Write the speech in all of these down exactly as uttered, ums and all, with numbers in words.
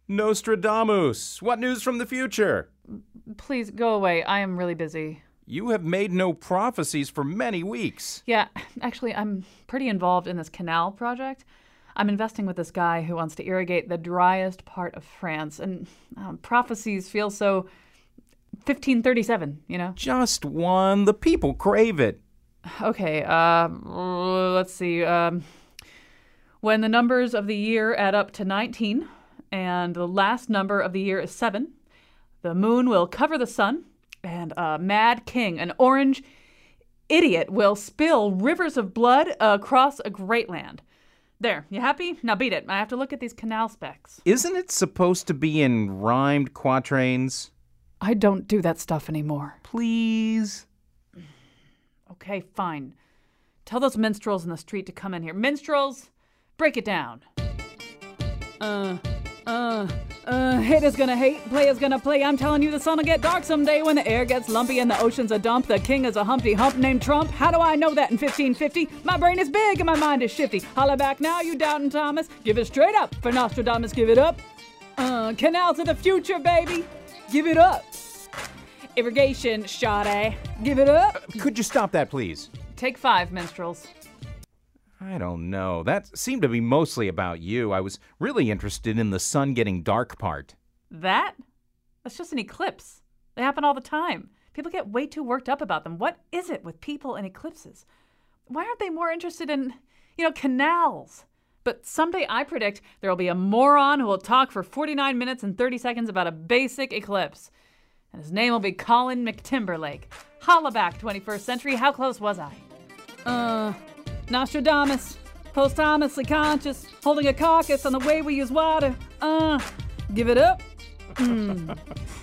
Nostradamus, what news from the future? Please, go away. I am really busy. You have made no prophecies for many weeks. Yeah, actually, I'm pretty involved in this canal project. I'm investing with this guy who wants to irrigate the driest part of France, and um, prophecies feel so fifteen thirty-seven, you know? Just one. The people crave it. Okay, uh, let's see. Um, when the numbers of the year add up to nineteen, and the last number of the year is seven, the moon will cover the sun, and a mad king, an orange idiot, will spill rivers of blood across a great land. There, you happy? Now beat it. I have to look at these canal specs. Isn't it supposed to be in rhymed quatrains? I don't do that stuff anymore. Please? Okay, fine. Tell those minstrels in the street to come in here. Minstrels, break it down. Uh, uh, uh, haters gonna hate, players gonna play. I'm telling you the sun will get dark someday when the air gets lumpy and the ocean's a dump. The king is a Humpty Hump named Trump. How do I know that in fifteen fifty? My brain is big and my mind is shifty. Holla back now, you doubting Thomas. Give it straight up for Nostradamus, give it up. Uh, canals of the future, baby. Give it up. Irrigation, shoddy. Give it up. Uh, could you stop that, please? Take five, minstrels. I don't know. That seemed to be mostly about you. I was really interested in the sun getting dark part. That? That's just an eclipse. They happen all the time. People get way too worked up about them. What is it with people and eclipses? Why aren't they more interested in, you know, canals? But someday I predict there will be a moron who will talk for forty-nine minutes and thirty seconds about a basic eclipse. And his name will be Colin McTimberlake. Holla back, twenty-first century. How close was I? Uh, Nostradamus, posthumously conscious, holding a caucus on the way we use water. Uh, give it up. Mm.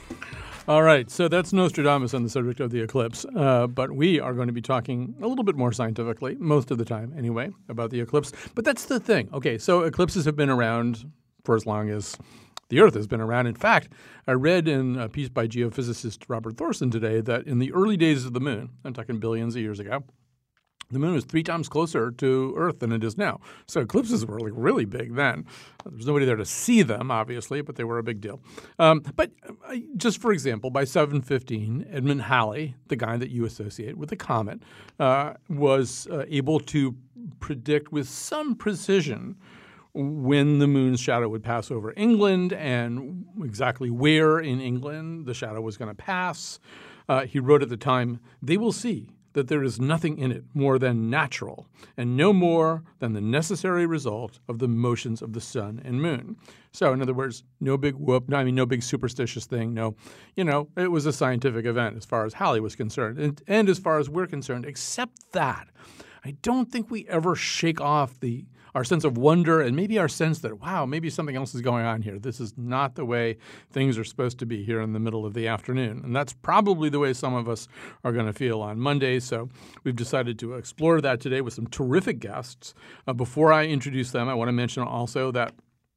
All right, so that's Nostradamus on the subject of the eclipse. Uh, but we are going to be talking a little bit more scientifically, most of the time anyway, about the eclipse. But that's the thing. Okay, so eclipses have been around for as long as the Earth has been around. In fact, I read in a piece by geophysicist Robert Thorson today that in the early days of the moon, I'm talking billions of years ago, the moon was three times closer to Earth than it is now. So eclipses were like really big then. There was nobody there to see them, obviously, but they were a big deal. Um, but uh, just for example, by seven fifteen, Edmund Halley, the guy that you associate with the comet, uh, was uh, able to predict with some precision when the moon's shadow would pass over England and exactly where in England the shadow was going to pass. Uh, he wrote at the time, "They will see that there is nothing in it more than natural and no more than the necessary result of the motions of the sun and moon." So in other words, no big whoop, no, I mean, no big superstitious thing. No, you know, it was a scientific event as far as Halley was concerned. And, and as far as we're concerned, except that I don't think we ever shake off the our sense of wonder and maybe our sense that, wow, maybe something else is going on here. This is not the way things are supposed to be here in the middle of the afternoon. And that's probably the way some of us are going to feel on Monday. So we've decided to explore that today with some terrific guests. Uh, before I introduce them, I want to mention also that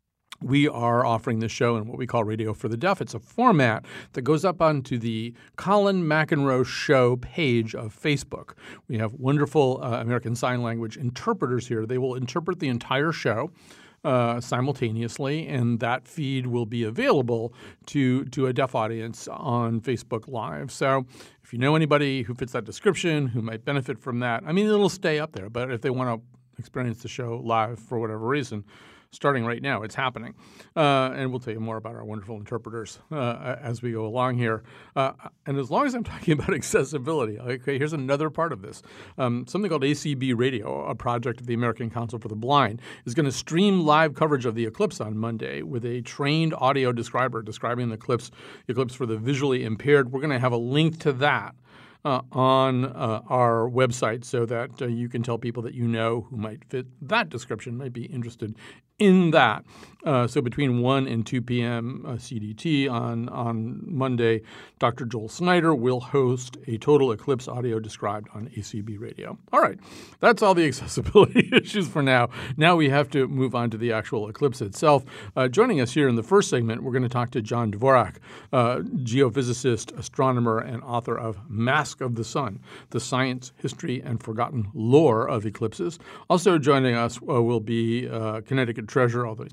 we are offering this show in what we call Radio for the Deaf. It's a format that goes up onto the Colin McEnroe Show page of Facebook. We have wonderful uh, American Sign Language interpreters here. They will interpret the entire show uh, simultaneously, and that feed will be available to, to a deaf audience on Facebook Live. So if you know anybody who fits that description, who might benefit from that, I mean, it'll stay up there. But if they want to experience the show live for whatever reason, starting right now, it's happening. Uh, and we'll tell you more about our wonderful interpreters uh, as we go along here. Uh, and as long as I'm talking about accessibility, okay, here's another part of this. Um, something called A C B Radio, a project of the American Council for the Blind, is going to stream live coverage of the eclipse on Monday with a trained audio describer describing the eclipse, eclipse for the visually impaired. We're going to have a link to that Uh, on uh, our website so that uh, you can tell people that you know who might fit that description, might be interested in that. Uh, so between one and two p.m. Uh, C D T on, on Monday, Doctor Joel Snyder will host a total eclipse audio described on A C B Radio. All right, that's all the accessibility issues for now. Now we have to move on to the actual eclipse itself. Uh, joining us here in the first segment, we're going to talk to John Dvorak, uh, geophysicist, astronomer, and author of Mask of the Sun, The Science, History, and Forgotten Lore of Eclipses. Also joining us uh, will be uh, Connecticut treasurer, although he's not here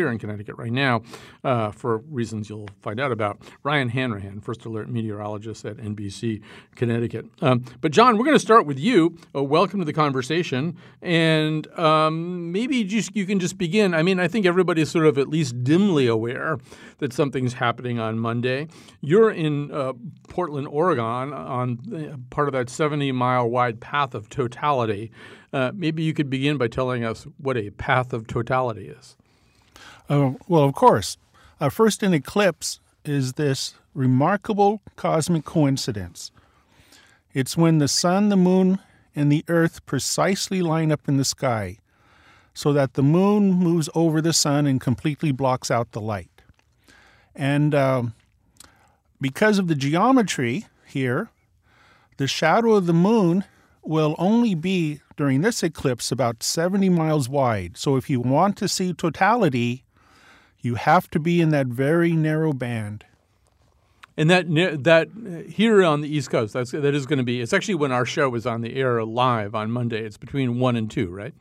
in Connecticut right now uh, for reasons you'll find out about. Ryan Hanrahan, First Alert meteorologist at N B C Connecticut. Um, but John, we're going to start with you. Uh, welcome to the conversation. And um, maybe just you can just begin. I mean, I think everybody is sort of at least dimly aware that something's happening on Monday. You're in uh, Portland, Oregon, on uh, part of that seventy-mile wide path of totality. Uh, maybe you could begin by telling us what a path of totality is. Uh, well, of course. Uh, first, an eclipse is this remarkable cosmic coincidence. It's when the sun, the moon, and the earth precisely line up in the sky so that the moon moves over the sun and completely blocks out the light. And uh, because of the geometry here, the shadow of the moon will only be, during this eclipse, about seventy miles wide. So if you want to see totality, you have to be in that very narrow band. And that that here on the East Coast, that's that is going to be. It's actually when our show is on the air live on Monday. It's between one and two, right?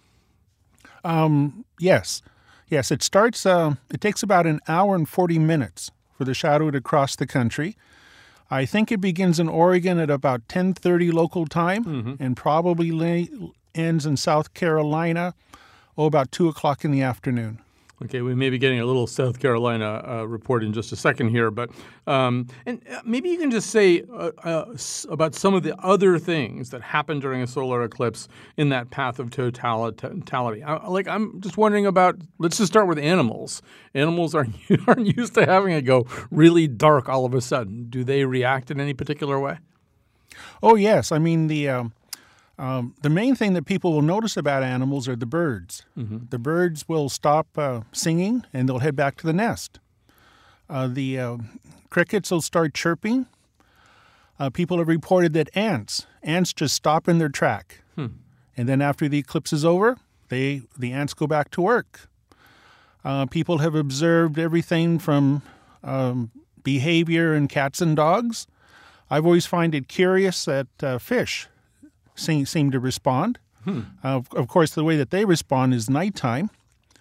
Um. Yes, yes. It starts. Uh, it takes about an hour and forty minutes for the shadow to cross the country. I think it begins in Oregon at about ten thirty local time, mm-hmm. and probably la- ends in South Carolina, oh, about two o'clock in the afternoon. Okay, we may be getting a little South Carolina uh, report in just a second here, but um, and maybe you can just say uh, uh, about some of the other things that happen during a solar eclipse in that path of totality. I, like I'm just wondering about. Let's just start with animals. Animals aren't aren't used to having it go really dark all of a sudden. Do they react in any particular way? Oh yes, I mean the. Um Um, the main thing that people will notice about animals are the birds. Mm-hmm. The birds will stop uh, singing and they'll head back to the nest. Uh, the uh, crickets will start chirping. Uh, people have reported that ants, ants just stop in their track. Hmm. And then after the eclipse is over, they the ants go back to work. Uh, people have observed everything from um, behavior in cats and dogs. I've always find it curious that uh, fish Seem, seem to respond. Hmm. Uh, of, of course, the way that they respond is nighttime.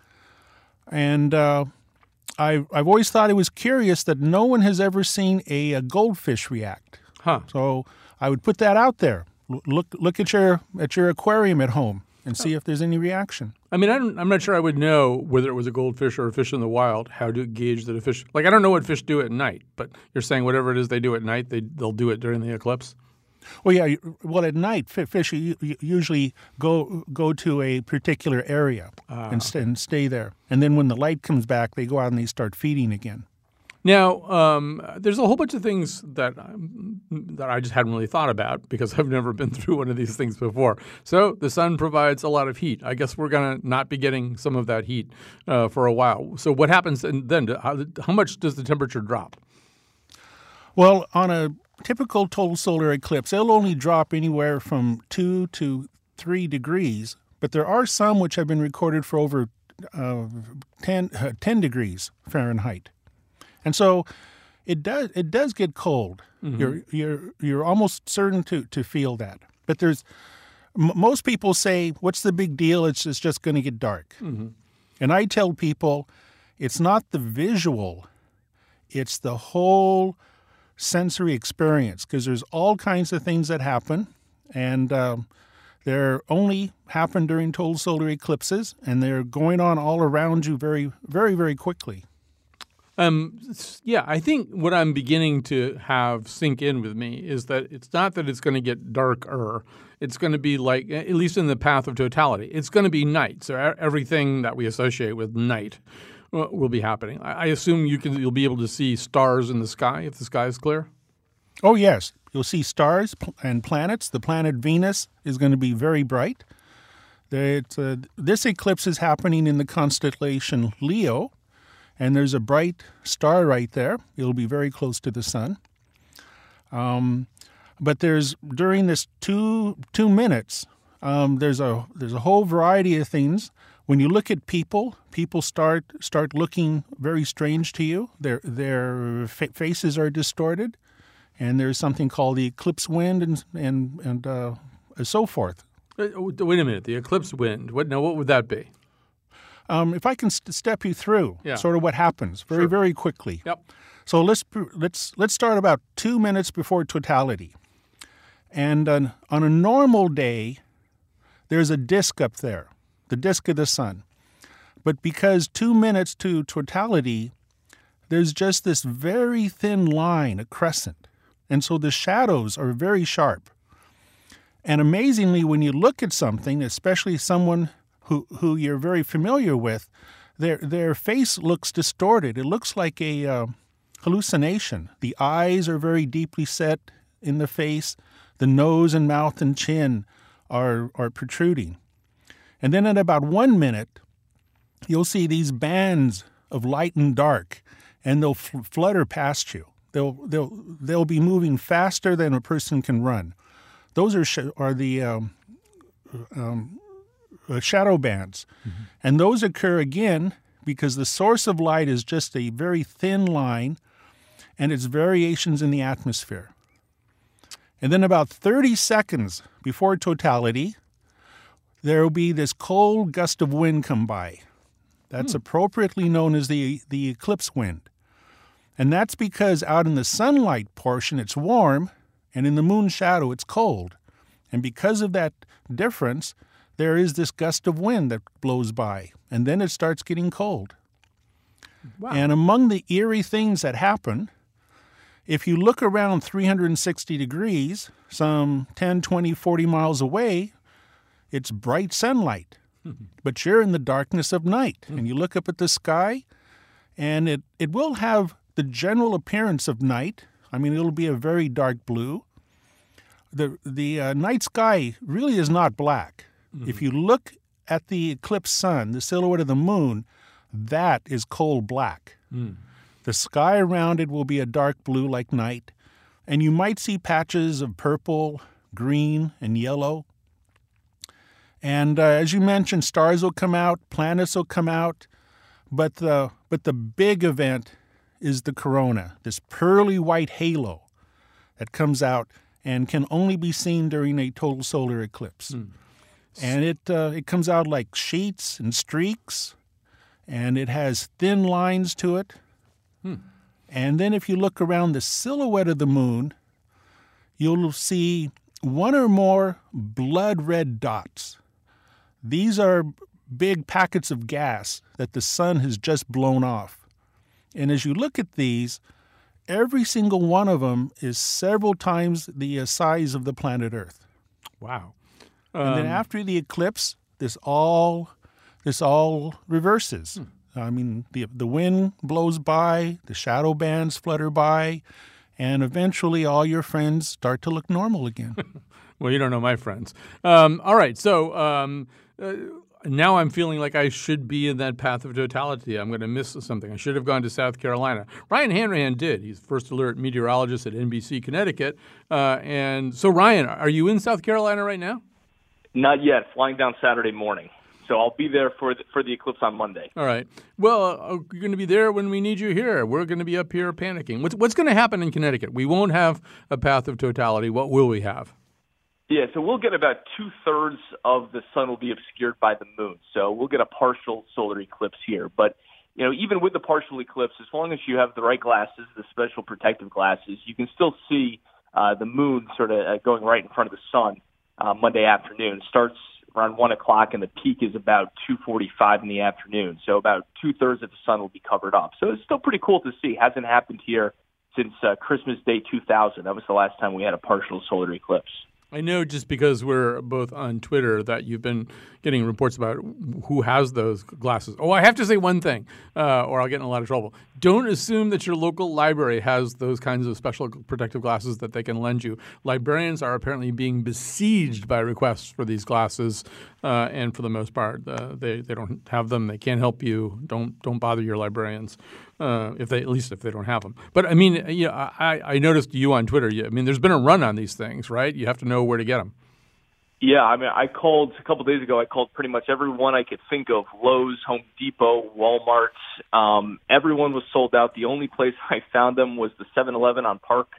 And uh, I, I've always thought it was curious that no one has ever seen a, a goldfish react. Huh. So I would put that out there. L- look look at your at your aquarium at home and see oh. if there's any reaction. I mean, I don't, I'm not sure I would know whether it was a goldfish or a fish in the wild, how to gauge that a fish – like I don't know what fish do at night, but you're saying whatever it is they do at night, they, they'll do it during the eclipse? Well, yeah. Well, at night, fish usually go go to a particular area ah, and, st- and stay there. And then when the light comes back, they go out and they start feeding again. Now, um, there's a whole bunch of things that um, that I just hadn't really thought about because I've never been through one of these things before. So the sun provides a lot of heat. I guess we're going to not be getting some of that heat uh, for a while. So what happens then? How, how much does the temperature drop? Well, on a typical total solar eclipse, it'll only drop anywhere from two to three degrees, but there are some which have been recorded for over uh, ten, uh, ten degrees Fahrenheit. And so it does it does get cold. Mm-hmm. You're you're you're almost certain to, to feel that. But there's m- most people say, "What's the big deal? It's, it's just going to get dark." Mm-hmm. And I tell people, it's not the visual, it's the whole sensory experience, because there's all kinds of things that happen, and um, they're only happen during total solar eclipses, and they're going on all around you very, very, very quickly. Um, yeah, I think what I'm beginning to have sink in with me is that it's not that it's going to get darker. It's going to be like, at least in the path of totality, it's going to be night. So everything that we associate with night will be happening. I assume you can you'll be able to see stars in the sky if the sky is clear? Oh, yes. You'll see stars and planets. The planet Venus is going to be very bright. It's, uh, this eclipse is happening in the constellation Leo, and there's a bright star right there. It'll be very close to the sun. Um, but there's during this two two minutes, um, there's a there's a whole variety of things. When you look at people, people start start looking very strange to you. Their their fa- faces are distorted, and there's something called the eclipse wind, and and and uh, so forth. Wait a minute, the eclipse wind. What now? What would that be? Um, if I can st- step you through Yeah. sort of what happens very, Sure. very quickly. Yep. So let's let's let's start about two minutes before totality. And on, on a normal day, there's a disk up there, the disk of the sun. But because two minutes to totality, there's just this very thin line, a crescent. And so the shadows are very sharp. And amazingly, when you look at something, especially someone who, who you're very familiar with, their their face looks distorted. It looks like a uh, hallucination. The eyes are very deeply set in the face. The nose and mouth and chin are are protruding. And then at about one minute, you'll see these bands of light and dark, and they'll fl- flutter past you. They'll they'll they'll be moving faster than a person can run. Those are sh- are the um, um, uh, shadow bands, mm-hmm. and those occur again because the source of light is just a very thin line, and it's variations in the atmosphere. And then about thirty seconds before totality, there will be this cold gust of wind come by. That's hmm. appropriately known as the, the eclipse wind. And that's because out in the sunlight portion, it's warm, and in the moon shadow, it's cold. And because of that difference, there is this gust of wind that blows by, and then it starts getting cold. Wow. And among the eerie things that happen, if you look around three hundred sixty degrees, some ten, twenty, forty miles away, it's bright sunlight. Mm-hmm. But you're in the darkness of night, mm-hmm. and you look up at the sky, and it, it will have the general appearance of night. I mean, it'll be a very dark blue. The, the uh, night sky really is not black. Mm-hmm. If you look at the eclipsed sun, the silhouette of the moon, that is coal black. Mm. The sky around it will be a dark blue like night, and you might see patches of purple, green, and yellow. And uh, as you mentioned, stars will come out, planets will come out, but the but the big event is the corona, this pearly white halo that comes out and can only be seen during a total solar eclipse. Mm. And it uh, it comes out like sheets and streaks, and it has thin lines to it. Hmm. And then if you look around the silhouette of the moon, you'll see one or more blood-red dots. These are big packets of gas that the sun has just blown off. And as you look at these, every single one of them is several times the size of the planet Earth. Wow. Um, and then after the eclipse, this all this all reverses. Hmm. I mean, the the wind blows by, the shadow bands flutter by, and eventually all your friends start to look normal again. Well, you don't know my friends. Um, all right, so um, uh, now I'm feeling like I should be in that path of totality. I'm going to miss something. I should have gone to South Carolina. Ryan Hanrahan did. He's first alert meteorologist at N B C Connecticut. Uh, and so, Ryan, are you in South Carolina right now? Not yet. Flying down Saturday morning. So I'll be there for the, for the eclipse on Monday. All right. Well, uh, you're going to be there when we need you here. We're going to be up here panicking. What's, what's going to happen in Connecticut? We won't have a path of totality. What will we have? Yeah, so we'll get about two-thirds of the sun will be obscured by the moon. So we'll get a partial solar eclipse here. But, you know, even with the partial eclipse, as long as you have the right glasses, the special protective glasses, you can still see uh, the moon sort of uh, going right in front of the sun uh, Monday afternoon. Starts around one o'clock, and the peak is about two forty-five in the afternoon. So about two-thirds of the sun will be covered up. So it's still pretty cool to see. Hasn't happened here since uh, Christmas Day two thousand. That was the last time we had a partial solar eclipse. I know just because we're both on Twitter that you've been getting reports about who has those glasses. Oh, I have to say one thing, uh, or I'll get in a lot of trouble. Don't assume that your local library has those kinds of special protective glasses that they can lend you. Librarians are apparently being besieged by requests for these glasses, uh, and for the most part, uh, they they don't have them. They can't help you. Don't don't bother your librarians. Uh, if they, at least if they don't have them. But I mean, you know, I, I noticed you on Twitter. You, I mean, there's been a run on these things, right? You have to know where to get them. Yeah, I mean, I called a couple days ago. I called pretty much everyone I could think of: Lowe's, Home Depot, Walmart. Um, everyone was sold out. The only place I found them was the seven eleven on Park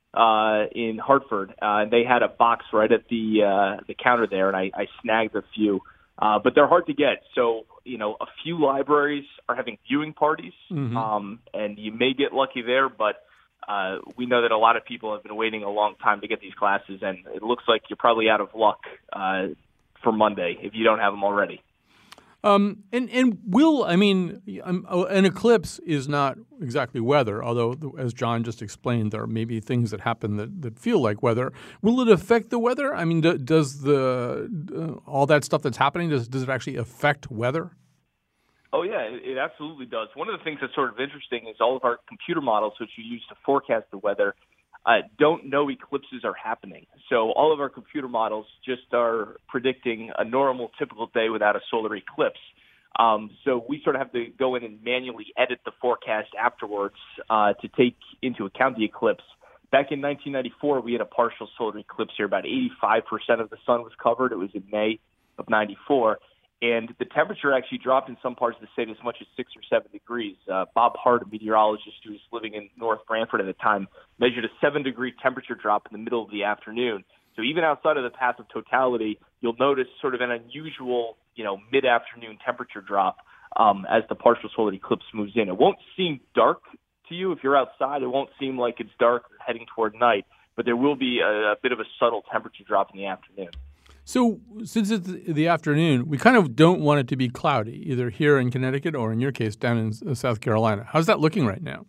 uh, in Hartford. Uh, they had a box right at the uh, the counter there, and I, I snagged a few. Uh, but they're hard to get. So, you know, a few libraries are having viewing parties, Mm-hmm. um, and you may get lucky there, but uh, we know that a lot of people have been waiting a long time to get these classes, and it looks like you're probably out of luck uh, for Monday if you don't have them already. Um, and, and will, I mean, um, an eclipse is not exactly weather, although, as John just explained, there may be things that happen that, that feel like weather. Will it affect the weather? I mean, do, does the uh, all that stuff that's happening, does, does it actually affect weather? Oh, yeah, it, it absolutely does. One of the things that's sort of interesting is all of our computer models, which we use to forecast the weather, uh, don't know eclipses are happening. So all of our computer models just are predicting a normal, typical day without a solar eclipse. Um, so we sort of have to go in and manually edit the forecast afterwards uh, to take into account the eclipse. Back in nineteen ninety-four, we had a partial solar eclipse here. About eighty-five percent of the sun was covered. It was in May of ninety-four. And the temperature actually dropped in some parts of the state as much as six or seven degrees. Uh, Bob Hart, a meteorologist who was living in North Branford at the time, measured a seven-degree temperature drop in the middle of the afternoon. So even outside of the path of totality, you'll notice sort of an unusual, you know, mid-afternoon temperature drop um, as the partial solar eclipse moves in. It won't seem dark to you if you're outside. It won't seem like it's dark heading toward night, but there will be a, a bit of a subtle temperature drop in the afternoon. So since it's the afternoon, we kind of don't want it to be cloudy, either here in Connecticut or, in your case, down in South Carolina. How's that looking right now?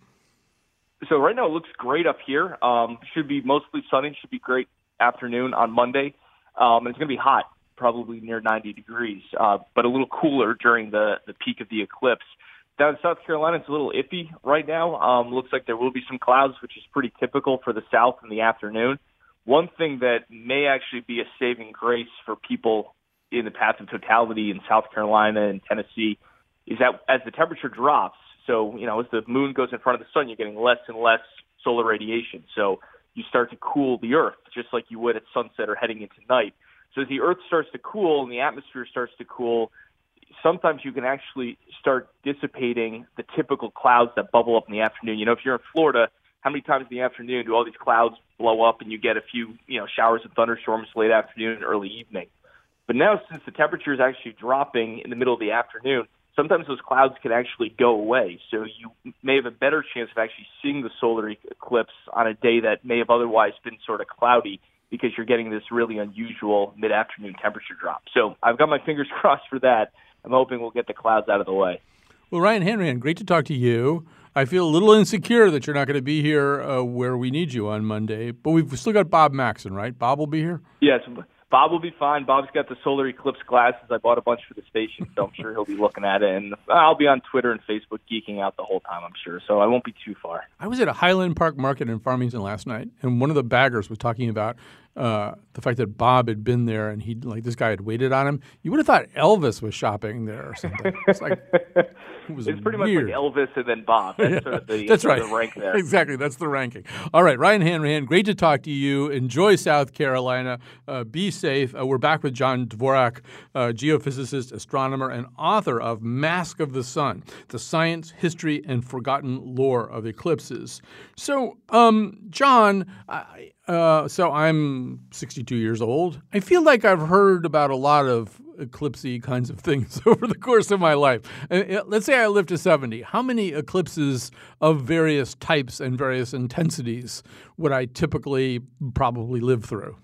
So right now it looks great up here. Um, should be mostly sunny. Should be great afternoon on Monday. Um, and it's going to be hot, probably near ninety degrees, uh, but a little cooler during the, the peak of the eclipse. Down in South Carolina, it's a little iffy right now. Um, looks like there will be some clouds, which is pretty typical for the South in the afternoon. One thing that may actually be a saving grace for people in the path of totality in South Carolina and Tennessee is that as the temperature drops, so, you know, as the moon goes in front of the sun, you're getting less and less solar radiation. So you start to cool the Earth, just like you would at sunset or heading into night. So as the Earth starts to cool and the atmosphere starts to cool, sometimes you can actually start dissipating the typical clouds that bubble up in the afternoon. You know, if you're in Florida, how many times in the afternoon do all these clouds blow up and you get a few, you know, showers and thunderstorms late afternoon and early evening? But now, since the temperature is actually dropping in the middle of the afternoon, sometimes those clouds can actually go away. So you may have a better chance of actually seeing the solar eclipse on a day that may have otherwise been sort of cloudy because you're getting this really unusual mid-afternoon temperature drop. So I've got my fingers crossed for that. I'm hoping we'll get the clouds out of the way. Well, Ryan Hanrahan, great to talk to you. I feel a little insecure that you're not going to be here uh, where we need you on Monday, but we've still got Bob Maxon, right? Bob will be here? Yes, Bob will be fine. Bob's got the solar eclipse glasses. I bought a bunch for the station, so I'm sure he'll be looking at it. And I'll be on Twitter and Facebook geeking out the whole time, I'm sure, so I won't be too far. I was at a Highland Park Market in Farmington last night, and one of the baggers was talking about uh, the fact that Bob had been there and he like this guy had waited on him. You would have thought Elvis was shopping there or something. It's like it was It's pretty weird. much like Elvis and then Bob. That's Yeah, sort of the, that's sort right. of the rank there. Exactly. That's the ranking. All right. Ryan Hanrahan, great to talk to you. Enjoy South Carolina. Uh, be safe. Uh, we're back with John Dvorak, uh, geophysicist, astronomer, and author of Mask of the Sun, The Science, History, and Forgotten Lore of Eclipses. So, um, John, I, uh, so I'm sixty-two years old. I feel like I've heard about a lot of eclipsey kinds of things over the course of my life. Uh, let's say I live to seventy. How many eclipses of various types and various intensities would I typically probably live through?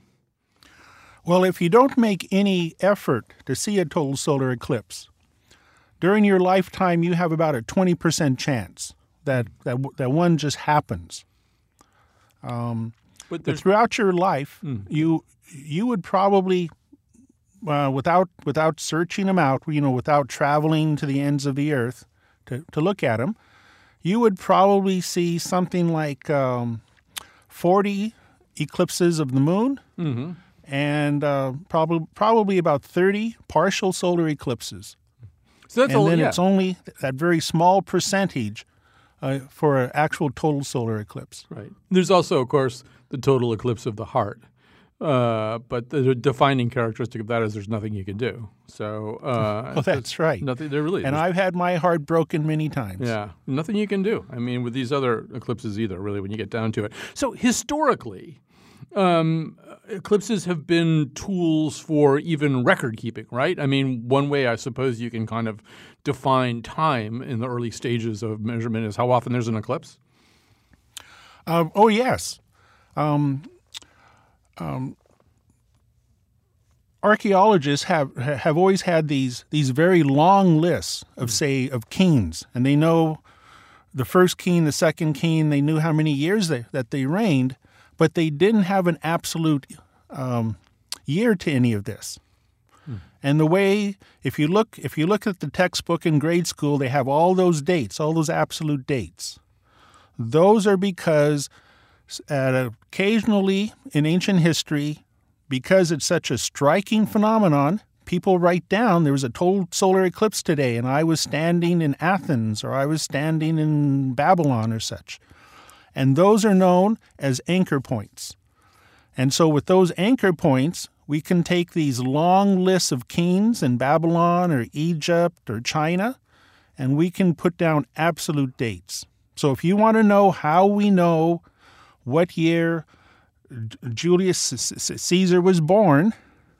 Well, if you don't make any effort to see a total solar eclipse, during your lifetime you have about a twenty percent chance that, that, that one just happens. Um, But, but throughout your life, mm. you you would probably, uh, without without searching them out, you know, without traveling to the ends of the earth to, to look at them, you would probably see something like um, forty eclipses of the moon, mm-hmm. and uh, probably probably about thirty partial solar eclipses. So that's and a, then yeah. it's only that very small percentage uh, for an actual total solar eclipse. Right. There's also, of course, the total eclipse of the heart. Uh, but the defining characteristic of that is there's nothing you can do. So, uh, well, that's right. Nothing there really. And is. I've had my heart broken many times. Yeah, nothing you can do. I mean, with these other eclipses either, really, when you get down to it. So historically, um, eclipses have been tools for even record keeping, right? I mean, one way I suppose you can kind of define time in the early stages of measurement is how often there's an eclipse. Uh, oh, yes. Um, um, archaeologists have have always had these these very long lists of, say, of kings, and they know the first king, the second king. They knew how many years they, that they reigned, but they didn't have an absolute um, year to any of this. Hmm. And the way, if you look, if you look at the textbook in grade school, they have all those dates, all those absolute dates. Those are because uh, occasionally in ancient history, because it's such a striking phenomenon, people write down there was a total solar eclipse today, and I was standing in Athens, or I was standing in Babylon or such. And those are known as anchor points. And so with those anchor points, we can take these long lists of kings in Babylon or Egypt or China, and we can put down absolute dates. So if you want to know how we know what year Julius Caesar was born,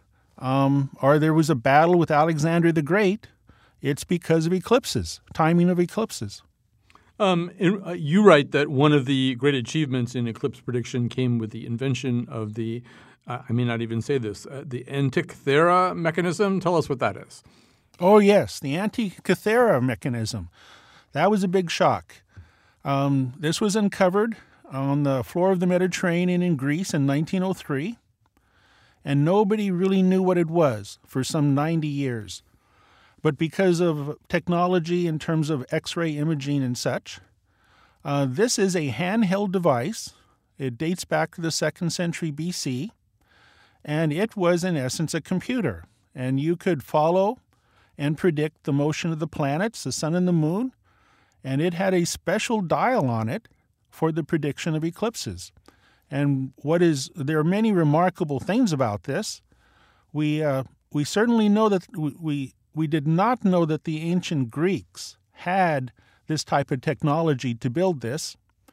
um, or there was a battle with Alexander the Great, it's because of eclipses, timing of eclipses. Um, and, uh, you write that one of the great achievements in eclipse prediction came with the invention of the, uh, I may not even say this, uh, the Antikythera mechanism. Tell us what that is. Oh, yes, the Antikythera mechanism. That was a big shock. Um, this was uncovered on the floor of the Mediterranean in Greece in nineteen oh three, and nobody really knew what it was for some ninety years. But because of technology in terms of X-ray imaging and such, uh, this is a handheld device. It dates back to the second century B C, and it was in essence a computer. And you could follow and predict the motion of the planets, the sun and the moon, and it had a special dial on it for the prediction of eclipses. And what is there are many remarkable things about this. We uh, we certainly know that we, we we did not know that the ancient Greeks had this type of technology to build this.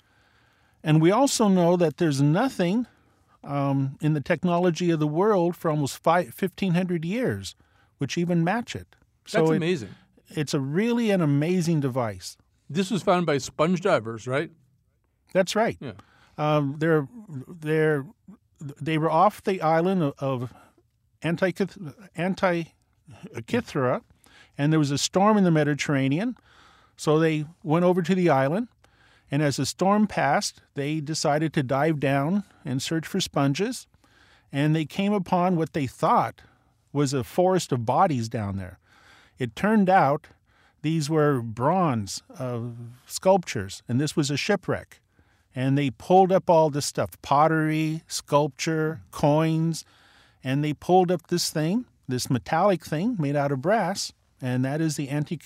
And we also know that there's nothing um, in the technology of the world for almost five, fifteen hundred years which even match it. So That's it, amazing. It's a really an amazing device. This was found by sponge divers, right? That's right. Yeah. Um, they're they're they were off the island of, of Antikythera, Antikythera, and there was a storm in the Mediterranean, so they went over to the island. And as the storm passed, they decided to dive down and search for sponges, and they came upon what they thought was a forest of bodies down there. It turned out these were bronze uh, sculptures, and this was a shipwreck. And they pulled up all this stuff, pottery, sculpture, coins, and they pulled up this thing, this metallic thing made out of brass, and that is the anti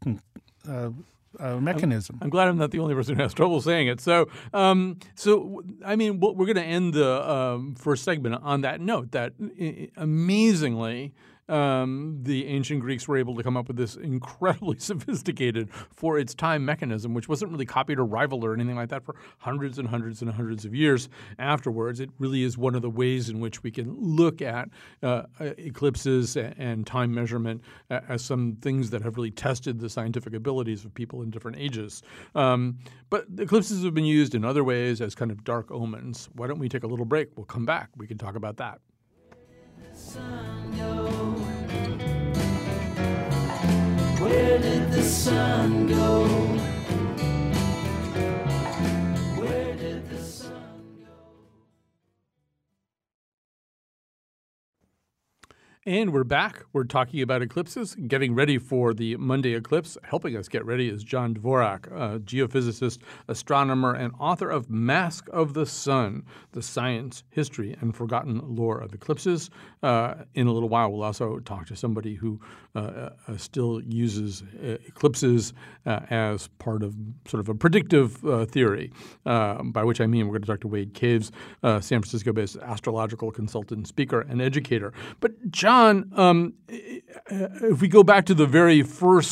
uh, uh, mechanism. I'm, I'm glad I'm not the only person who has trouble saying it. So, um, so I mean, we're going to end the um, first segment on that note that amazingly, Um, the ancient Greeks were able to come up with this incredibly sophisticated for its time mechanism, which wasn't really copied or rivaled or anything like that for hundreds and hundreds and hundreds of years afterwards. It really is one of the ways in which we can look at uh, eclipses and time measurement as some things that have really tested the scientific abilities of people in different ages. Um, but eclipses have been used in other ways as kind of dark omens. Why don't we take a little break? We'll come back. We can talk about that. Where did the sun go? Where did the sun go? And we're back. We're talking about eclipses, getting ready for the Monday eclipse. Helping us get ready is John Dvorak, a geophysicist, astronomer, and author of Mask of the Sun, The Science, History, and Forgotten Lore of Eclipses. Uh, in a little while, we'll also talk to somebody who uh, uh, still uses uh, eclipses uh, as part of sort of a predictive uh, theory, uh, by which I mean we're going to talk to Wade Caves, uh, San Francisco-based astrological consultant, speaker, and educator. But John, um, if we go back to the very first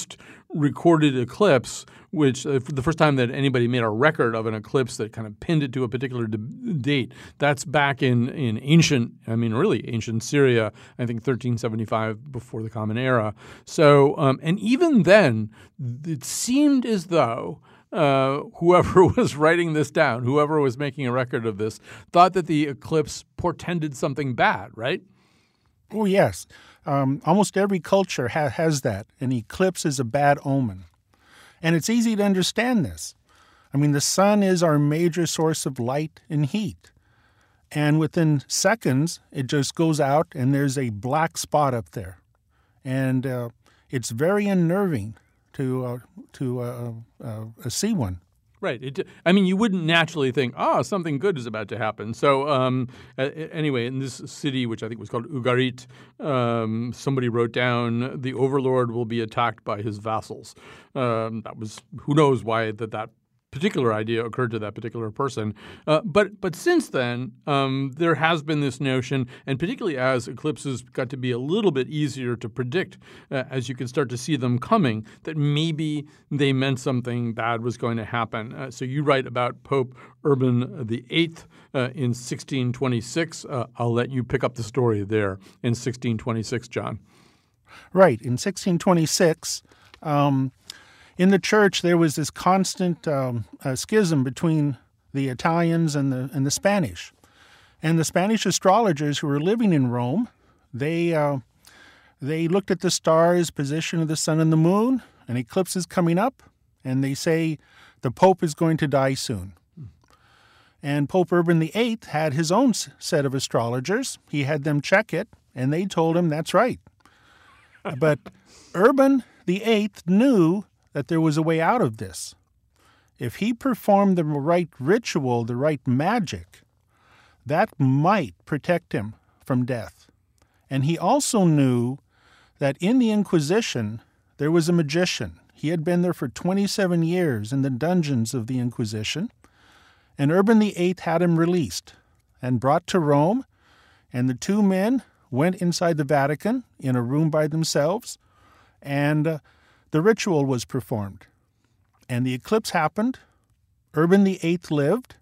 recorded eclipse, which uh, for the first time that anybody made a record of an eclipse that kind of pinned it to a particular d- date. That's back in, in ancient, I mean, really ancient Syria, I think thirteen seventy-five before the Common Era. So, um, and even then, it seemed as though uh, whoever was writing this down, whoever was making a record of this, thought that the eclipse portended something bad, right? Oh, yes. Um, almost every culture ha- has that. An eclipse is a bad omen. And it's easy to understand this. I mean, the sun is our major source of light and heat. And within seconds, it just goes out and there's a black spot up there. And uh, it's very unnerving to, uh, to uh, uh, uh, see one. Right. It, I mean, you wouldn't naturally think, oh, something good is about to happen. So um, uh, anyway, in this city, which I think was called Ugarit, um, somebody wrote down, the overlord will be attacked by his vassals. Um, that was, who knows why that that particular idea occurred to that particular person. Uh, but but since then, um, there has been this notion, and particularly as eclipses got to be a little bit easier to predict, uh, as you can start to see them coming, that maybe they meant something bad was going to happen. Uh, so you write about Pope Urban the Eighth uh, in sixteen twenty-six. Uh, I'll let you pick up the story there in sixteen twenty-six, John. Right. In sixteen twenty-six, um, in the church, there was this constant um, uh, schism between the Italians and the and the Spanish. And the Spanish astrologers who were living in Rome, they uh, they looked at the stars, position of the sun and the moon, and eclipses coming up, and they say the Pope is going to die soon. And Pope Urban the Eighth had his own set of astrologers. He had them check it, and they told him that's right. But Urban the Eighth knew that there was a way out of this. If he performed the right ritual, the right magic, that might protect him from death. And he also knew that in the Inquisition, there was a magician. He had been there for twenty-seven years in the dungeons of the Inquisition, and Urban the Eighth had him released and brought to Rome, and the two men went inside the Vatican in a room by themselves, and uh, the ritual was performed. And the eclipse happened. Urban the Eighth lived.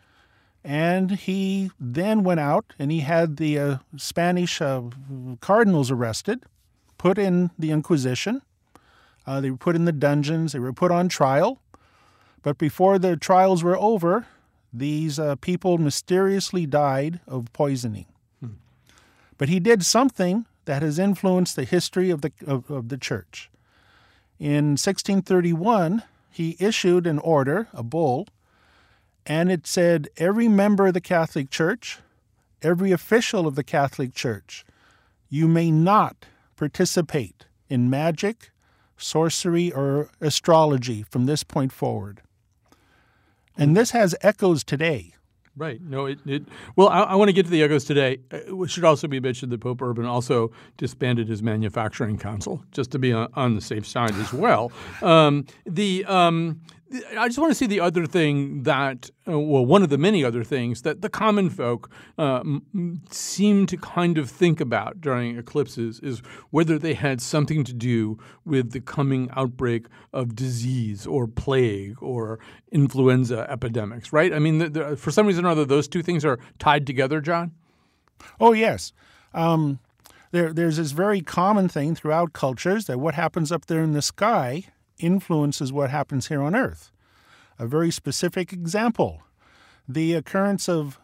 And he then went out and he had the uh, Spanish uh, cardinals arrested, put in the Inquisition. Uh, they were put in the dungeons. They were put on trial. But before the trials were over, these uh, people mysteriously died of poisoning. Hmm. But he did something that has influenced the history of the of, of the church. In sixteen thirty-one, he issued an order, a bull, and it said every member of the Catholic Church, every official of the Catholic Church, you may not participate in magic, sorcery, or astrology from this point forward. And this has echoes today. Right. No, it, it well, I, I want to get to the echoes today. It should also be mentioned that Pope Urban also disbanded his manufacturing council, just to be on, on the safe side as well. Um, the um, I just want to see the other thing that, uh, well, one of the many other things that the common folk uh, m- seem to kind of think about during eclipses is whether they had something to do with the coming outbreak of disease or plague or influenza epidemics, right? I mean, the, the, for some reason or other, those two things are tied together, John? Oh, yes. Um, there, there's this very common thing throughout cultures that what happens up there in the sky influences what happens here on Earth. A very specific example, the occurrence of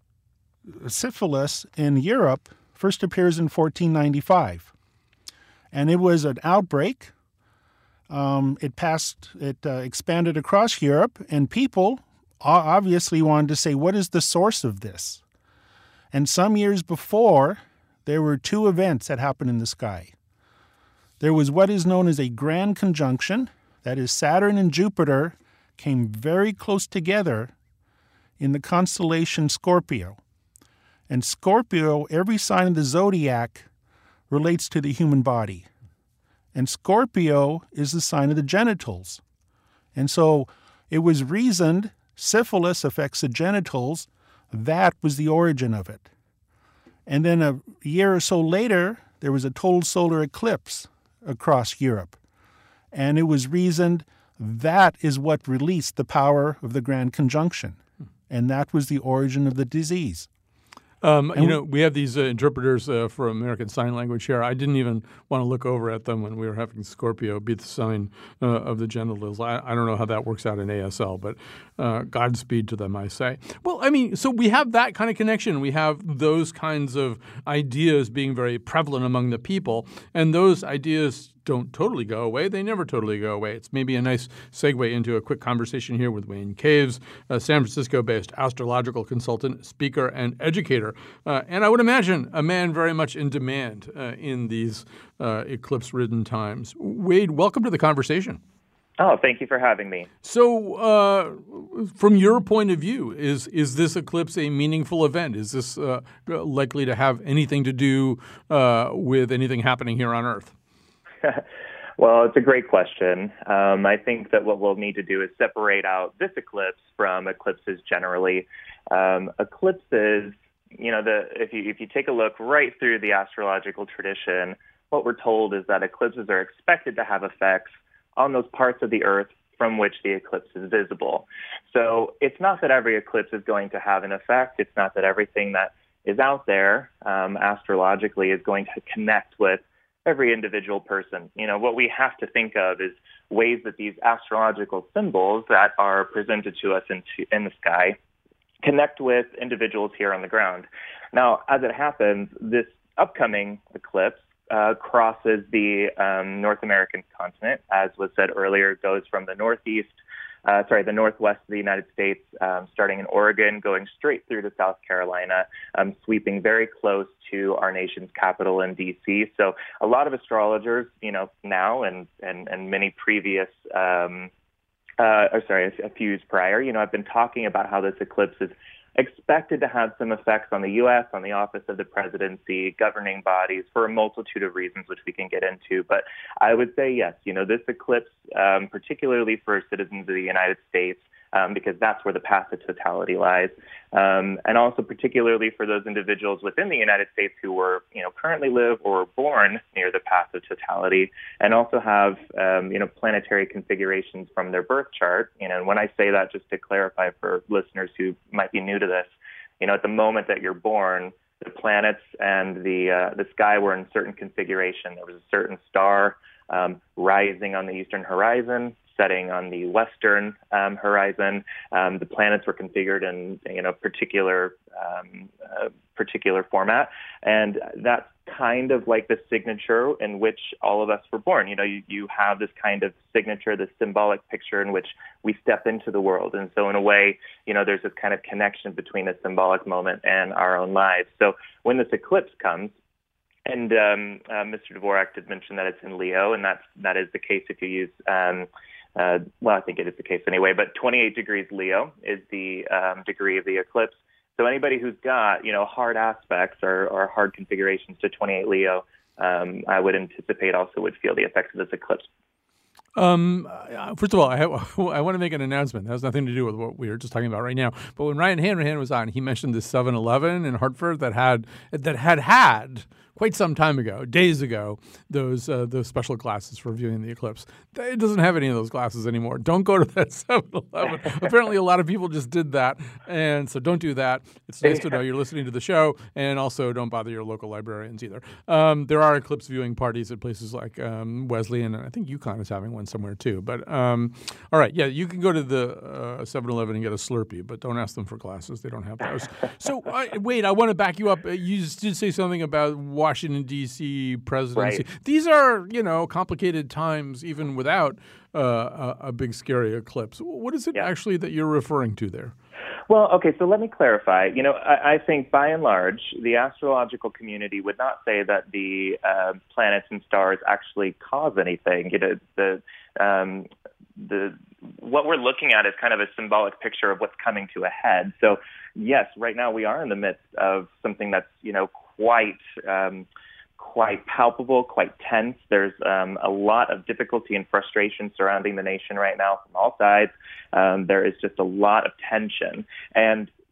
syphilis in Europe first appears in fourteen ninety-five. And it was an outbreak. Um, it passed, it uh, expanded across Europe, and people obviously wanted to say, what is the source of this? And some years before, there were two events that happened in the sky. There was what is known as a grand conjunction, that is, Saturn and Jupiter came very close together in the constellation Scorpio. And Scorpio, every sign of the zodiac, relates to the human body. And Scorpio is the sign of the genitals. And so it was reasoned syphilis affects the genitals. That was the origin of it. And then a year or so later, there was a total solar eclipse across Europe. And it was reasoned that is what released the power of the Grand Conjunction. And that was the origin of the disease. Um, you we- know, we have these uh, interpreters uh, for American Sign Language here. I didn't even want to look over at them when we were having Scorpio be the sign uh, of the genitals. I, I don't know how that works out in A S L, but uh, Godspeed to them, I say. Well, I mean, so we have that kind of connection. We have those kinds of ideas being very prevalent among the people, and those ideas don't totally go away. They never totally go away. It's maybe a nice segue into a quick conversation here with Wayne Caves, a San Francisco-based astrological consultant, speaker, and educator. Uh, and I would imagine a man very much in demand uh, in these uh, eclipse-ridden times. Wade, welcome to the conversation. Oh, thank you for having me. So, uh, from your point of view, is is this eclipse a meaningful event? Is this uh, likely to have anything to do uh, with anything happening here on Earth? Well, it's a great question. Um, I think that what we'll need to do is separate out this eclipse from eclipses generally. Um, eclipses, you know, the if you if you take a look right through the astrological tradition, what we're told is that eclipses are expected to have effects on those parts of the Earth from which the eclipse is visible. So it's not that every eclipse is going to have an effect. It's not that everything that is out there um, astrologically is going to connect with every individual person. You know, what we have to think of is ways that these astrological symbols that are presented to us in, in the sky connect with individuals here on the ground. Now, as it happens, this upcoming eclipse uh, crosses the um, North American continent. As was said earlier, it goes from the northeast Uh, sorry, the northwest of the United States, um, starting in Oregon, going straight through to South Carolina, um, sweeping very close to our nation's capital in D C. So a lot of astrologers, you know, now and and, and many previous, um, uh, or sorry, a, a few years prior, you know, I've been talking about how this eclipse is expected to have some effects on the U S, on the office of the presidency, governing bodies, for a multitude of reasons, which we can get into. But I would say, yes, you know, this eclipse, um, particularly for citizens of the United States, um, because that's where the path to totality lies, um, and also particularly for those individuals within the United States who were, you know, currently live or were born near the path of totality, and also have, um, you know, planetary configurations from their birth chart. You know, and when I say that, just to clarify for listeners who might be new to this, you know, at the moment that you're born, the planets and the uh, the sky were in certain configuration. There was a certain star um, rising on the eastern horizon, setting on the western um, horizon. Um, the planets were configured in, you know, particular um, uh, particular format, and that's kind of like the signature in which all of us were born. You know, you, you have this kind of signature, this symbolic picture in which we step into the world. And so in a way, you know, there's this kind of connection between a symbolic moment and our own lives. So when this eclipse comes, and um, uh, Mister Dvorak did mention that it's in Leo, and that's, that is the case if you use, um, uh, well, I think it is the case anyway, but twenty-eight degrees Leo is the um, degree of the eclipse. So anybody who's got, you know, hard aspects or, or hard configurations to twenty-eight Leo, um, I would anticipate also would feel the effects of this eclipse. Um, first of all, I, have, I want to make an announcement. That has nothing to do with what we were just talking about right now. But when Ryan Hanrahan was on, he mentioned this seven eleven in Hartford that had that had had quite some time ago, days ago, those uh, those special classes for viewing the eclipse. It doesn't have any of those classes anymore. Don't go to that seven eleven. Apparently, a lot of people just did that, and so don't do that. It's nice to know you're listening to the show, and also don't bother your local librarians either. Um, there are eclipse viewing parties at places like um, Wesleyan, and I think UConn is having one somewhere too. But um, all right, yeah, you can go to the uh, seven eleven and get a Slurpee, but don't ask them for glasses. They don't have those. So uh, wait, I want to back you up. You did say something about Washington, D C presidency. Right. These are, you know, complicated times even without uh, a, a big scary eclipse. What is it Yeah. actually that you're referring to there? Well, okay, so let me clarify. You know, I, I think by and large, the astrological community would not say that the uh, planets and stars actually cause anything. You know, the um, the what we're looking at is kind of a symbolic picture of what's coming to a head. So, yes, right now we are in the midst of something that's, you know, quite um, quite palpable, quite tense. There's um, a lot of difficulty and frustration surrounding the nation right now from all sides. Um, there is just a lot of tension. And,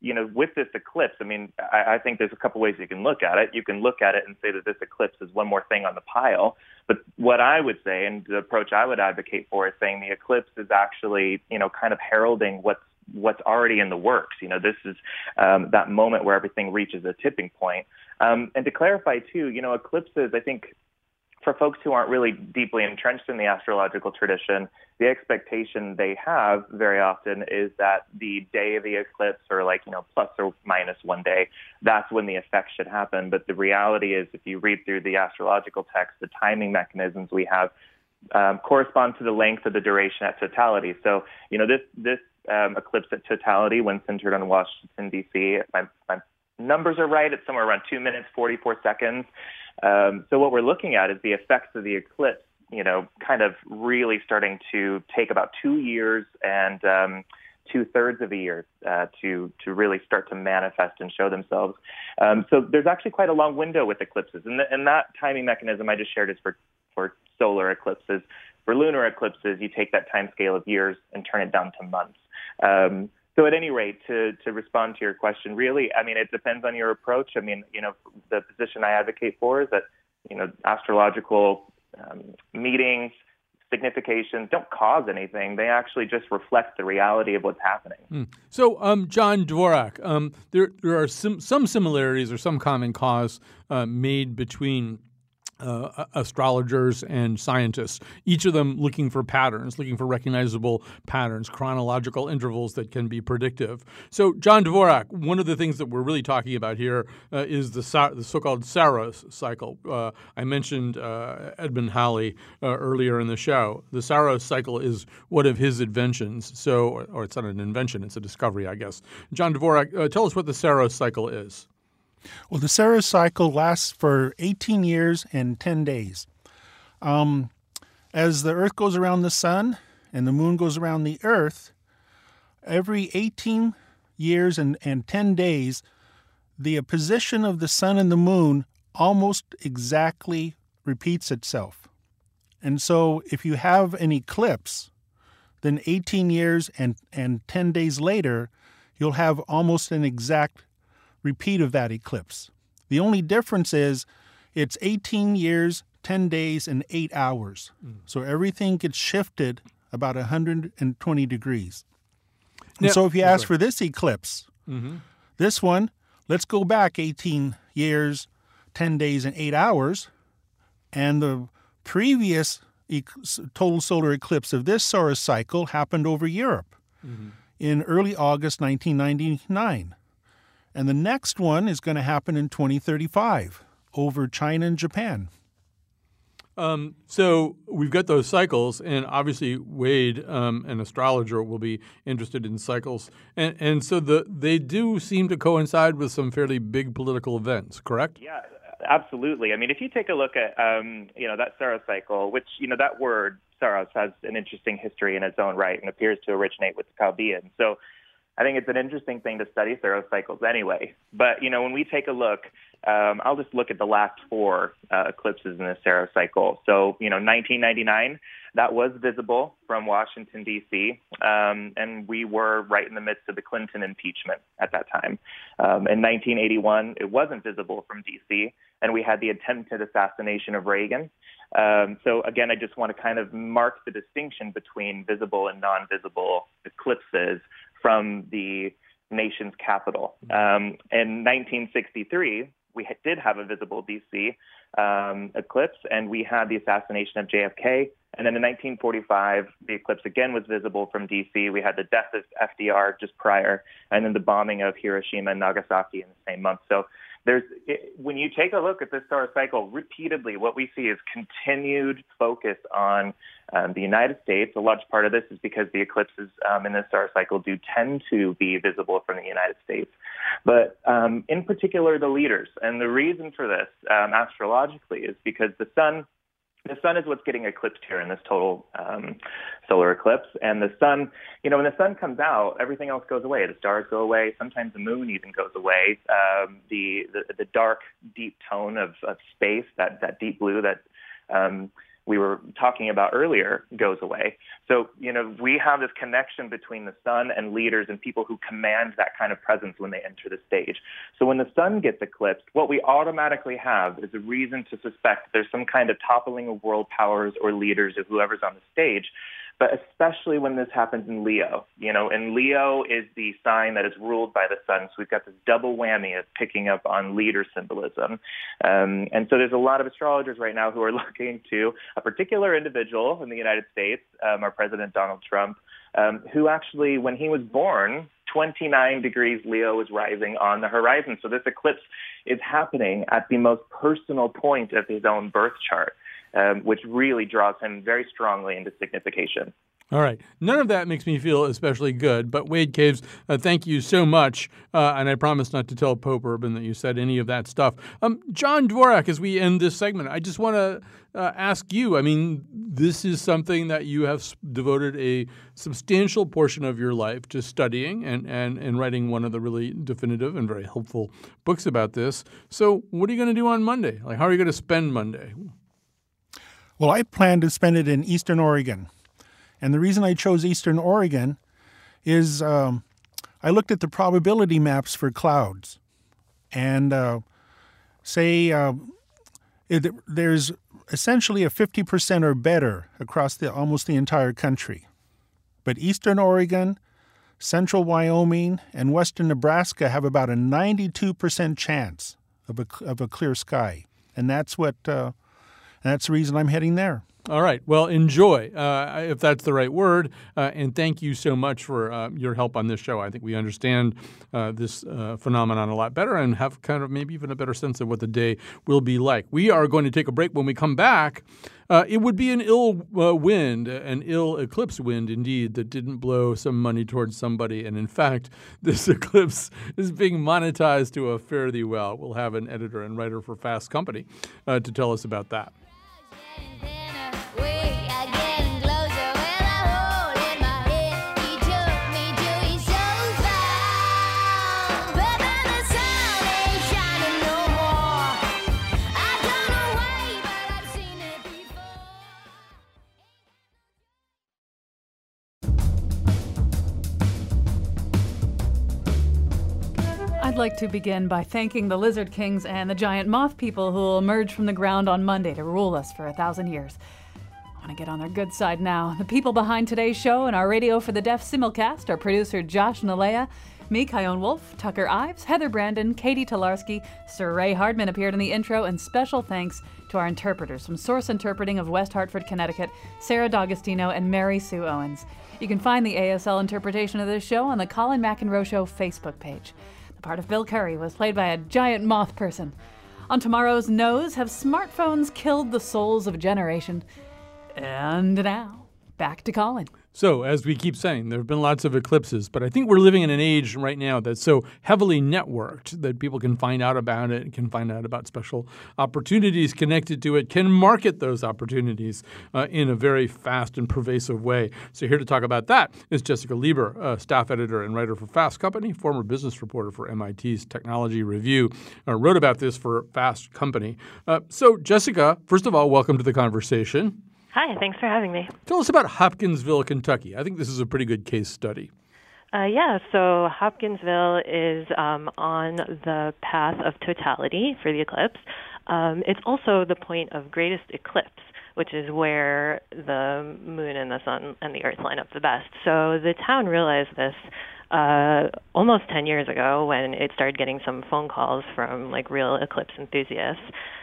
you know, with this eclipse, I mean, I, I think there's a couple ways you can look at it. You can look at it and say that this eclipse is one more thing on the pile. But what I would say, and the approach I would advocate for, is saying the eclipse is actually, you know, kind of heralding what's what's already in the works. You know, this is um, that moment where everything reaches a tipping point. Um, and to clarify, too, you know, eclipses, I think, for folks who aren't really deeply entrenched in the astrological tradition, the expectation they have very often is that the day of the eclipse, or like, you know, plus or minus one day, that's when the effect should happen. But the reality is, if you read through the astrological text, the timing mechanisms we have um, correspond to the length of the duration at totality. So, you know, this this um, eclipse at totality, when centered on Washington, D C, if my, my numbers are right, it's somewhere around two minutes, forty-four seconds. Um, so what we're looking at is the effects of the eclipse, you know, kind of really starting to take about two years and um, two-thirds of a year uh, to to really start to manifest and show themselves. Um, so there's actually quite a long window with eclipses. And, th- and that timing mechanism I just shared is for, for solar eclipses. For lunar eclipses, you take that time scale of years and turn it down to months. Um, So at any rate, to, to respond to your question, really, I mean, it depends on your approach. I mean, you know, the position I advocate for is that, you know, astrological um, meetings, significations don't cause anything. They actually just reflect the reality of what's happening. Mm. So, um, John Dvorak, um, there, there are some, some similarities or some common cause uh, made between Uh, astrologers and scientists, each of them looking for patterns, looking for recognizable patterns, chronological intervals that can be predictive. So, John Dvorak, one of the things that we're really talking about here uh, is the, the so-called Saros cycle. Uh, I mentioned uh, Edmund Halley uh, earlier in the show. The Saros cycle is one of his inventions. So, or, or it's not an invention, it's a discovery, I guess. John Dvorak, uh, tell us what the Saros cycle is. Well, the Saros cycle lasts for eighteen years and ten days. Um, as the Earth goes around the sun and the moon goes around the Earth, every eighteen years and, and ten days, the position of the sun and the moon almost exactly repeats itself. And so if you have an eclipse, then eighteen years and, and ten days later, you'll have almost an exact repeat of that eclipse. The only difference is it's eighteen years, ten days, and eight hours. Mm. So everything gets shifted about one hundred twenty degrees. And yeah. so if you ask right. for this eclipse, mm-hmm. this one, let's go back eighteen years, ten days, and eight hours. And the previous e- total solar eclipse of this Saros cycle happened over Europe mm-hmm. in early August nineteen ninety-nine. And the next one is going to happen in twenty thirty-five over China and Japan. Um, so we've got those cycles, and obviously Wade, um, an astrologer, will be interested in cycles. And, and so the they do seem to coincide with some fairly big political events, correct? Yeah, absolutely. I mean, if you take a look at, um, you know, that Saros cycle, which, you know, that word, Saros, has an interesting history in its own right and appears to originate with the Chaldeans. So I think it's an interesting thing to study Saros cycles anyway. But, you know, when we take a look, um, I'll just look at the last four uh, eclipses in the Saros cycle. So, you know, nineteen ninety-nine, that was visible from Washington, D C, um, and we were right in the midst of the Clinton impeachment at that time. Um, in nineteen eighty-one, it wasn't visible from D C, and we had the attempted assassination of Reagan. Um, so, again, I just want to kind of mark the distinction between visible and non-visible eclipses from the nation's capital. Um, in nineteen sixty-three, we ha- did have a visible D C um, eclipse, and we had the assassination of J F K. And then in nineteen forty-five, the eclipse again was visible from D C. We had the death of F D R just prior, and then the bombing of Hiroshima and Nagasaki in the same month. So there's, it, when you take a look at this Saros cycle, repeatedly what we see is continued focus on um, the United States. A large part of this is because the eclipses um, in this Saros cycle do tend to be visible from the United States. But um, in particular, the leaders. And the reason for this um, astrologically is because the sun The sun is what's getting eclipsed here in this total um, solar eclipse. And the sun, you know, when the sun comes out, everything else goes away. The stars go away. Sometimes the moon even goes away. Um, the, the the dark, deep tone of, of space, that, that deep blue that um, we were talking about earlier goes away. So, you know, we have this connection between the sun and leaders and people who command that kind of presence when they enter the stage. So when the sun gets eclipsed, what we automatically have is a reason to suspect there's some kind of toppling of world powers or leaders or whoever's on the stage. But especially when this happens in Leo. You know, and Leo is the sign that is ruled by the sun. So we've got this double whammy of picking up on leader symbolism. Um, and so there's a lot of astrologers right now who are looking to a particular individual in the United States, um, our President Donald Trump, um, who actually, when he was born, twenty-nine degrees Leo is rising on the horizon. So this eclipse is happening at the most personal point of his own birth chart. Um, which really draws him very strongly into signification. All right. None of that makes me feel especially good, but Wade Caves, uh, thank you so much. Uh, and I promise not to tell Pope Urban that you said any of that stuff. Um, John Dvorak, as we end this segment, I just want to uh, ask you, I mean, this is something that you have devoted a substantial portion of your life to studying and, and, and writing one of the really definitive and very helpful books about this. So what are you going to do on Monday? Like, how are you going to spend Monday? Well, I plan to spend it in Eastern Oregon. And the reason I chose Eastern Oregon is um, I looked at the probability maps for clouds. And uh, say uh, it, there's essentially a fifty percent or better across the almost the entire country. But Eastern Oregon, Central Wyoming, and Western Nebraska have about a ninety-two percent chance of a, of a clear sky. And that's what... Uh, And that's the reason I'm heading there. All right. Well, enjoy, uh, if that's the right word. Uh, and thank you so much for uh, your help on this show. I think we understand uh, this uh, phenomenon a lot better and have kind of maybe even a better sense of what the day will be like. We are going to take a break. When we come back, uh, it would be an ill uh, wind, an ill eclipse wind indeed, that didn't blow some money towards somebody. And in fact, this eclipse is being monetized to a fare thee well. We'll have an editor and writer for Fast Company uh, to tell us about that. I'd like to begin by thanking the Lizard Kings and the giant moth people who will emerge from the ground on Monday to rule us for a thousand years. I want to get on their good side now. The people behind today's show and our Radio for the Deaf simulcast are producer Josh Nalea, me, Kyone Wolf, Tucker Ives, Heather Brandon, Katie Tolarski, Sir Ray Hardman appeared in the intro, and special thanks to our interpreters from Source Interpreting of West Hartford, Connecticut, Sarah D'Agostino and Mary Sue Owens. You can find the A S L interpretation of this show on the Colin McEnroe Show Facebook page. Part of Bill Curry was played by a giant moth person. On tomorrow's Nose, have smartphones killed the souls of a generation? And now, back to Colin. So, as we keep saying, there have been lots of eclipses, but I think we're living in an age right now that's so heavily networked that people can find out about it, can find out about special opportunities connected to it, can market those opportunities uh, in a very fast and pervasive way. So here to talk about that is Jessica Lieber, uh, staff editor and writer for Fast Company, former business reporter for M I T's Technology Review, uh, wrote about this for Fast Company. Uh, so, Jessica, first of all, welcome to the conversation. Hi, thanks for having me. Tell us about Hopkinsville, Kentucky. I think this is a pretty good case study. Uh, yeah, so Hopkinsville is um, on the path of totality for the eclipse. Um, it's also the point of greatest eclipse, which is where the moon and the sun and the earth line up the best. So the town realized this uh, almost ten years ago when it started getting some phone calls from like real eclipse enthusiasts,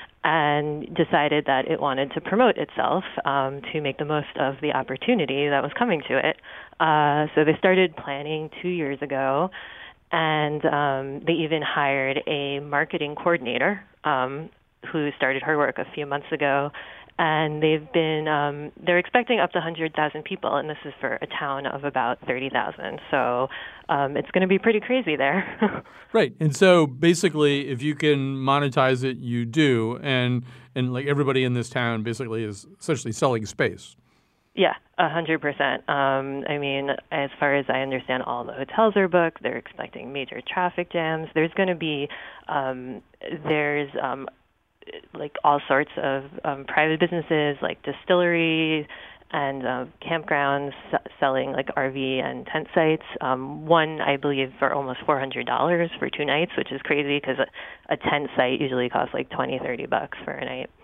and decided that it wanted to promote itself um, to make the most of the opportunity that was coming to it. Uh, so they started planning two years ago, and um, they even hired a marketing coordinator um, who started her work a few months ago. And they've been, um, they're expecting up to one hundred thousand people, and this is for a town of about thirty thousand. So um, it's going to be pretty crazy there. Right. And so basically, if you can monetize it, you do. And, and like everybody in this town basically is essentially selling space. Yeah, one hundred percent. Um, I mean, as far as I understand, all the hotels are booked. They're expecting major traffic jams. There's going to be, um, there's um, like all sorts of um, private businesses, like distilleries and uh, campgrounds s- selling like R V and tent sites. Um, one, I believe, for almost four hundred dollars for two nights, which is crazy because a, a tent site usually costs like twenty, thirty bucks for a night.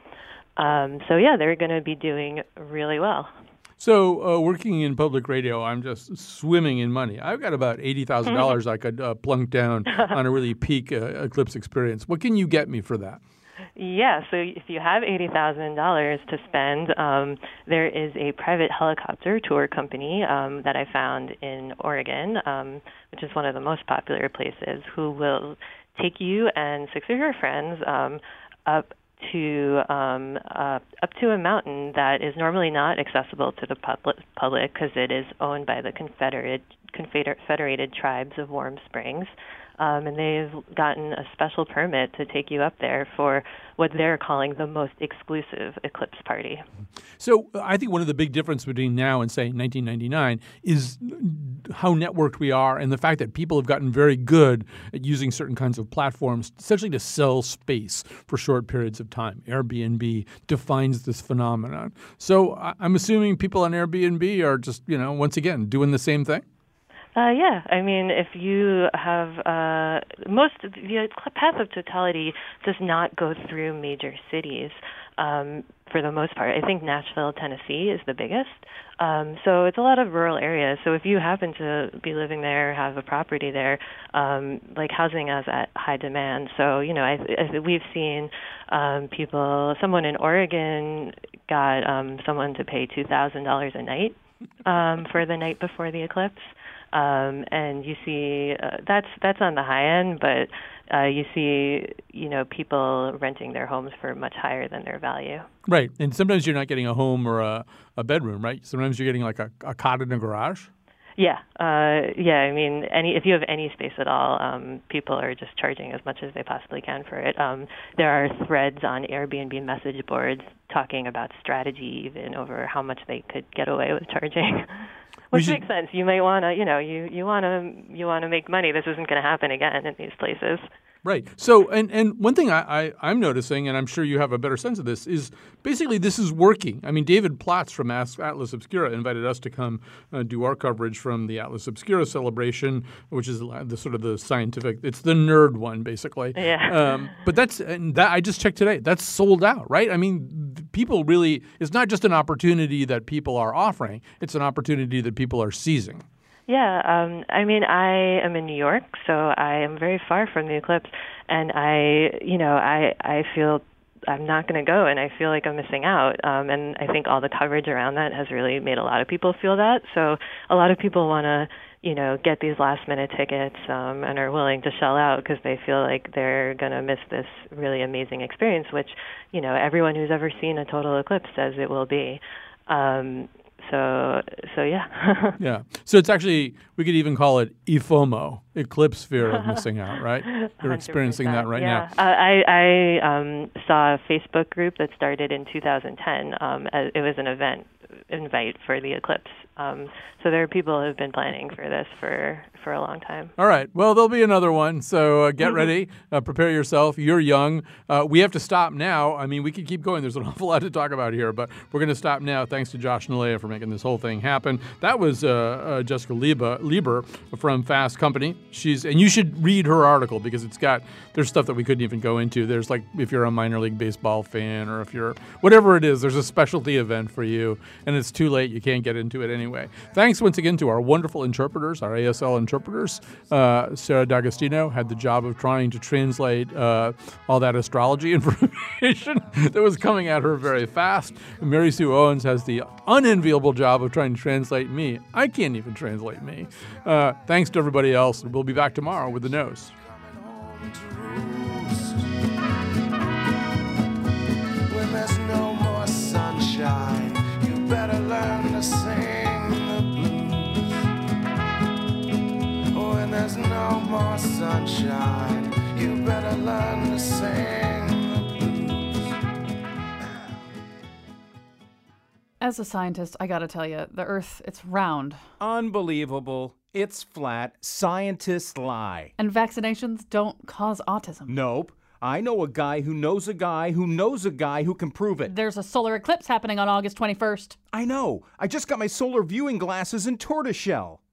Um, so yeah, they're going to be doing really well. So, uh, working in public radio, I'm just swimming in money. I've got about eighty thousand dollars I could uh, plunk down on a really peak uh, Eclipse experience. What can you get me for that? Yeah, so if you have eighty thousand dollars to spend, um, there is a private helicopter tour company um, that I found in Oregon, um, which is one of the most popular places, who will take you and six of your friends um, up to um, uh, up to a mountain that is normally not accessible to the public public because it is owned by the Confederate Confederated Tribes of Warm Springs. Um, and they've gotten a special permit to take you up there for what they're calling the most exclusive eclipse party. So I think one of the big differences between now and, say, nineteen ninety-nine is how networked we are and the fact that people have gotten very good at using certain kinds of platforms essentially to sell space for short periods of time. Airbnb defines this phenomenon. So I'm assuming people on Airbnb are just, you know, once again, doing the same thing? Uh, yeah, I mean, if you have uh, most of the path of totality does not go through major cities um, for the most part. I think Nashville, Tennessee is the biggest. Um, so it's a lot of rural areas. So if you happen to be living there, have a property there, um, like housing is at high demand. So, you know, I, I, we've seen um, people, someone in Oregon got um, someone to pay two thousand dollars a night um, for the night before the eclipse. Um, and you see uh, that's that's on the high end, but uh, you see you know people renting their homes for much higher than their value. Right, and sometimes you're not getting a home or a, a bedroom, right? Sometimes you're getting like a, a cot in a garage. Yeah, uh, yeah. I mean, any if you have any space at all, um, people are just charging as much as they possibly can for it. Um, there are threads on Airbnb message boards talking about strategy, even over how much they could get away with charging. Which should, makes sense. You might want to, you know, you, you want to you want to make money. This isn't going to happen again in these places. Right. So, and, and one thing I, I, I'm noticing, and I'm sure you have a better sense of this, is basically this is working. I mean, David Platz from Atlas Obscura invited us to come uh, do our coverage from the Atlas Obscura celebration, which is the sort of the scientific, it's the nerd one, basically. Yeah. Um, but that's, and that I just checked today, that's sold out, right? I mean, people really, it's not just an opportunity that people are offering, it's an opportunity that people are seizing. Yeah, um, I mean, I am in New York, so I am very far from the eclipse, and I, you know, I, I feel I'm not going to go, and I feel like I'm missing out. Um, and I think all the coverage around that has really made a lot of people feel that. So a lot of people want to, you know, get these last-minute tickets um, and are willing to shell out because they feel like they're going to miss this really amazing experience, which, you know, everyone who's ever seen a total eclipse says it will be. Um, So, so yeah. Yeah. So it's actually, we could even call it E FOMO, eclipse fear of missing out, right? You're experiencing that right yeah. now. Uh, I, I um, saw a Facebook group that started in two thousand ten. Um, it was an event invite for the eclipse. Um, so there are people who have been planning for this for, for a long time. All right. Well, there'll be another one. So uh, get ready. Uh, prepare yourself. You're young. Uh, we have to stop now. I mean, we could keep going. There's an awful lot to talk about here, but we're going to stop now. Thanks to Josh Nalea for making this whole thing happen. That was uh, uh, Jessica Lieber, Lieber from Fast Company. She's and you should read her article because it's got there's stuff that we couldn't even go into. There's like if you're a minor league baseball fan or if you're whatever it is, there's a specialty event for you, and it's too late. You can't get into it anyway. Thanks once again to our wonderful interpreters, our A S L interpreters. Uh, Sarah D'Agostino had the job of trying to translate uh, all that astrology information that was coming at her very fast. Mary Sue Owens has the unenviable job of trying to translate me. I can't even translate me. Uh, thanks to everybody else. We'll be back tomorrow with the nose. When there's no more sunshine, you better learn to sing the blues. When there's no more sunshine, you better learn to sing the blues. As a scientist, I gotta tell you, the Earth, it's round. Unbelievable. It's flat. Scientists lie. And vaccinations don't cause autism. Nope. I know a guy who knows a guy who knows a guy who can prove it. There's a solar eclipse happening on August twenty-first. I know. I just got my solar viewing glasses in tortoiseshell.